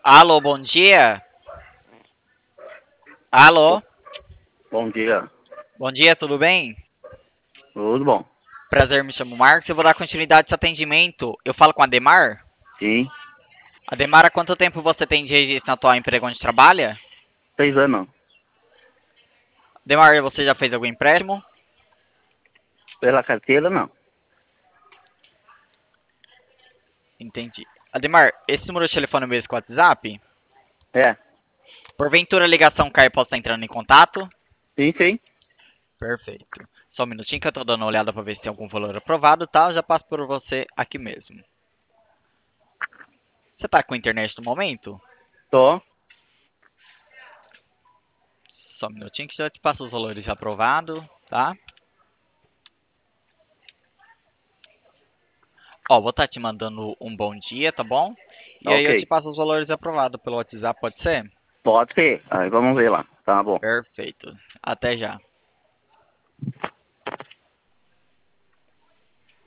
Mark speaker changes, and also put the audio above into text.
Speaker 1: Alô, bom dia. Alô,
Speaker 2: Bom dia,
Speaker 1: bom dia, tudo bem?
Speaker 2: tudo bom?
Speaker 1: Prazer, me chamo Marcos. Eu vou dar continuidade a esse atendimento. Eu falo com a Ademar?
Speaker 2: Sim,
Speaker 1: Ademar, há quanto tempo você tem de registro no atual emprego onde trabalha?
Speaker 2: 6 anos.
Speaker 1: Ademar, você já fez algum empréstimo?
Speaker 2: Pela carteira, não.
Speaker 1: Entendi. Ademar, esse número de telefone é o mesmo que o WhatsApp?
Speaker 2: É,
Speaker 1: Porventura a ligação cai e posso estar entrando em contato?
Speaker 2: sim, sim.
Speaker 1: Perfeito. Só um minutinho que eu tô dando uma olhada para ver se tem algum valor aprovado, tá? Eu já passo por você aqui mesmo. Você tá com internet no momento?
Speaker 2: Tô.
Speaker 1: Só um minutinho que já te passo os valores aprovados, tá? Ó, vou estar te mandando um bom dia, tá bom? E aí
Speaker 2: Ok.
Speaker 1: eu te passo os valores aprovados pelo WhatsApp, pode ser?
Speaker 2: Pode ser. Aí vamos ver lá. Tá bom.
Speaker 1: Perfeito. Até já.